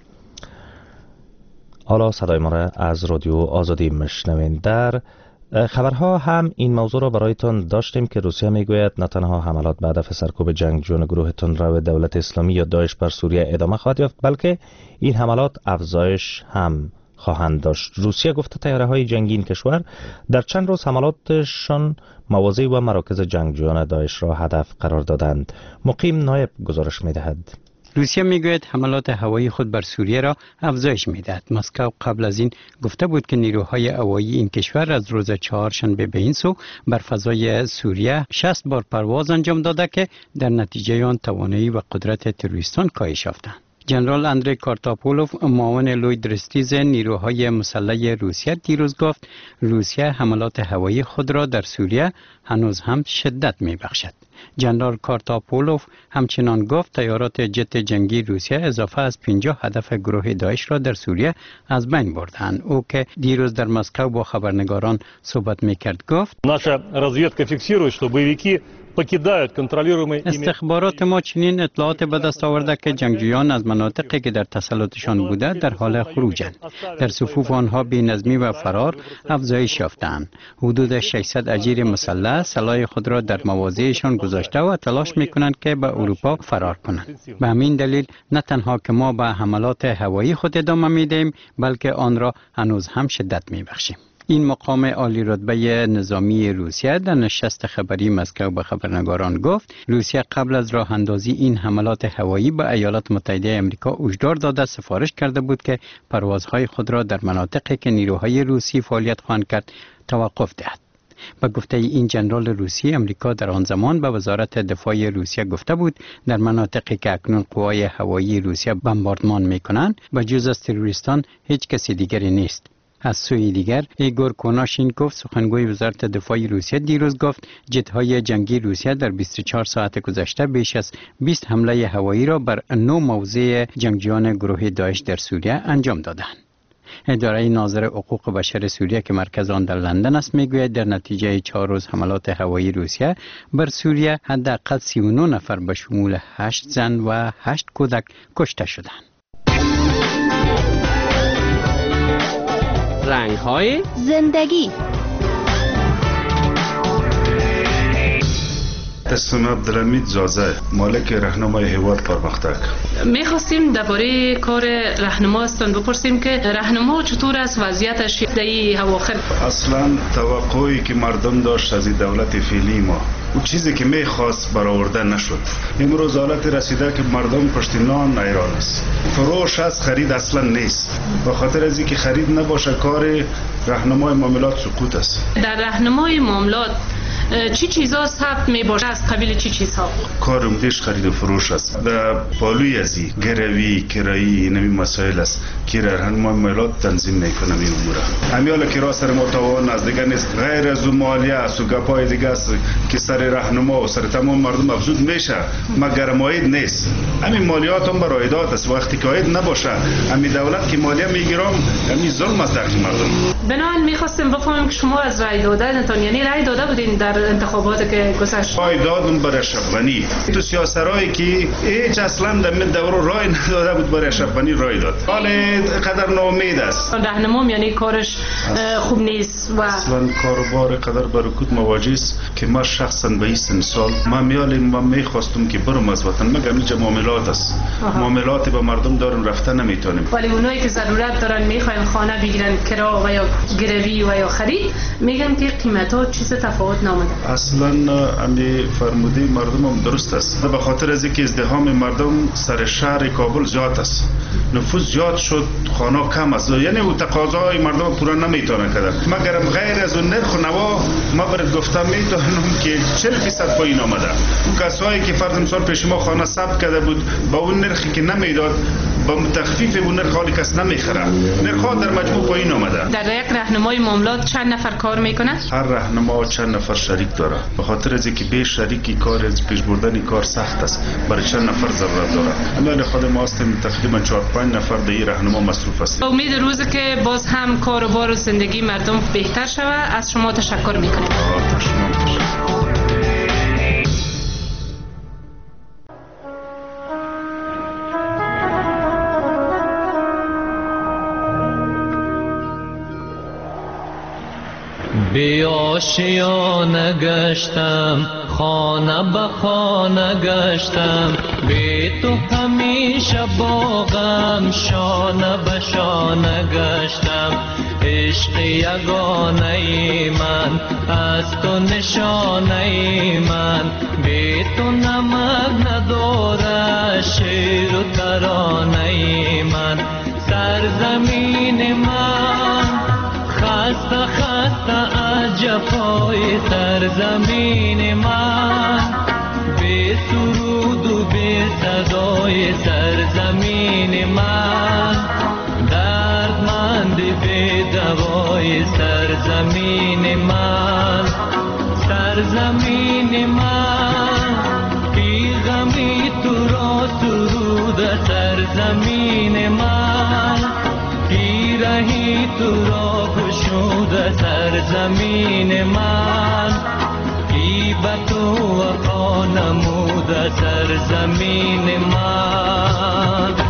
حالا صدای ما را از رادیو آزادی میشنوید. در خبرها هم این موضوع را برایتان داشتیم که روسیه میگوید نه تنها حملات به هدف سرکوب جنگجویان گروه تندرو دولت اسلامی یا داعش بر سوریه ادامه خواهد یافت، بلکه این حملات افزایش هم خواهند داشت. روسیه گفته طیاره‌های جنگی این کشور در چند روز حملاتشان مواضع و مراکز جنگجویان داعش را هدف قرار دادند. مقیم نایب گزارش می‌دهد. روسیه میگوید حملات هوایی خود بر سوریه را افزایش میدهد. مسکو قبل از این گفته بود که نیروهای هوایی این کشور از روز چهارشنبه به این سو بر فضای سوریه 60 بار پرواز انجام داده که در نتیجه آن توانایی و قدرت تروریستان کاهش یافتند. جنرال اندری کارتاپولوف، معاون لوی درستیز نیروهای مسلح روسیه، دیروز گفت روسیه حملات هوایی خود را در سوریه هنوز هم شدت می‌بخشد. جنرال کارتاپولوف همچنان گفت طیارات جت جنگی روسیه اضافه از 50 هدف گروه داعش را در سوریه از بین بردند. او که دیروز در مسکو با خبرنگاران صحبت می‌کرد گفت наша разведка фиксирует, что боевики покидают контролируемые استخبارات ما چنین اطلاعات به دست آورده که جنگجویان از مناطقی که در تسلطشان بوده در حال خروجند. در صفوف آنها بی‌نظمی و فرار افزایش یافتند. حدود 600 اجیر مسلح سلاح خود را در مواضعشان گذاشته و تلاش میکنند که به اروپا فرار کنند. به همین دلیل نه تنها که ما به حملات هوایی خود ادامه میدهیم، بلکه آن را هنوز هم شدت میبخشیم. این مقام عالی رتبه نظامی روسیه در نشست خبری مسکو به خبرنگاران گفت روسیه قبل از راه اندازی این حملات هوایی به ایالات متحده آمریکا هشدار داده سفارش کرده بود که پروازهای خود را در مناطقی که نیروهای روسی فعالیت خواهند کرد توقف دهد. به گفته این جنرال روسی، آمریکا در آن زمان به وزارت دفاع روسیه گفته بود در مناطقی که اکنون قوای هوایی روسیه بمباردمان می‌کنند به جز از تروریستان هیچ کسی دیگری نیست. از سوی دیگر ایگور کوناشینکوف، سخنگوی وزارت دفاع روسیه، دیروز گفت جت‌های جنگی روسیه در 24 ساعت گذشته بیش از 20 حمله هوایی را بر 9 موضع جنگجویان گروه داعش در سوریه انجام دادند. اداره ناظر حقوق بشر سوریه که مرکز آن در لندن است میگوید در نتیجه 4 روز حملات هوایی روسیه بر سوریه حداقل 39 نفر به شمول 8 زن و 8 کودک کشته شدند. رنگ‌های زندگی. اسم عبدالحمید زازه، مالک راهنمای حیوان پرمختک. میخواستیم درباره کار راهنما هستن بپرسیم که راهنما چطور است وضعیتش در این اواخر؟ اصلا توقعی که مردم داشت از این دولت فعلی ما و چیزی که میخواست برآورده نشد. امروز حالت رسیده که مردم پشت نان ایران است. فروش از خرید اصلا نیست. به خاطر از اینکه خرید نباشه کار راهنمای معاملات سقوط است. در راهنمای معاملات چی چیزا ثبت می باشه؟ از قبیل چی چیزها؟ کار عمدهش خرید و فروش است. در پالوی ازی گروی کرایی اینمی مسائل است که راهنمای مالیات تنظیم میکنه این امور. همیالا که سر متوان از دیگه نیست، غیر از مالیه است و گپای دیگه است که سر راهنما و سر تمام مردم افزود میشه مگر عاید نیست. همین مالیات هم برای عایدات است. وقتی که عاید نباشه همین دولت که مالیه میگیرم همین ظلم است در مردم. بنابراین میخواستیم بفهمیم که شما از رای دادنتون، یعنی رای داده بودین در انتخابات که گذشت؟ رای دادم برای شبانی. تو سیاسترایی که هیچ اصلا در من دور رای نداده بود برای شبانی رای داد. حال قدر ناامید است. راهنما یعنی کارش خوب نیست و اصلا کاروبار قدر برکوت مواجه است که ما شخصا به این سال ما میخواستم که برم از وطن مگر اینجا معاملات است. معاملات با مردم دارن رفته نمیتونیم. ولی اونایی که ضرورت دارن میخواین خانه بگیرن کرا و یا گروی و یا خرید میگن که قیمتا چیز تفاوت نامده. اصلا امی فرموده مردم هم درست است. به خاطر از اینکه ازدحام مردم سر شهر کابل زیاد است. نفوذ زیاد شد، خانه کم است. یعنی او تقاضای مردم پورا نمیتونه کردن. مگر غیر از اون نرخ و نوا ما برات گفتم میتونم که 40% پایین آمده. اون کسایی که فرض مثال پیش ما خانه ثبت کرده بود با اون نرخی که نمیداد با تخفیف اون نرخ حالی کس نمیخره. نرخ در مجموع پایین آمده. در یک راهنمای معاملات چند نفر کار میکنه؟ هر راهنما چند نفر شریک داره. به خاطر از اینکه به شریکی کار پیش بردن کار سخت است. برای چند نفر ضرورت داره. الان خود ما هستیم تقریبا 4-5 نفر در این راهنما مصروف هستیم. امید روزی که باز هم کاروبار و زندگی مردم بهتر شود. از شما تشکر میکنیم. بی آشیانه گشتم، خانه به خانه گشتم، بی تو همیشه باغم، شانه به شانه گشتم. عشق یگانه ای من، از تو نشانه ای من، بی تو نمک نداره شعر و ترانه ای من. سرزمین من خسته خسته از جفای سرزمین من، بی سرود و بی صدای سرزمین من، دردمند بی دوای سرزمین من. سرزمین من بی غمی تو را سرود سرزمین من، بی رهی تو را گشود سرزمین من، بی به تو وفا نمود سرزمین من.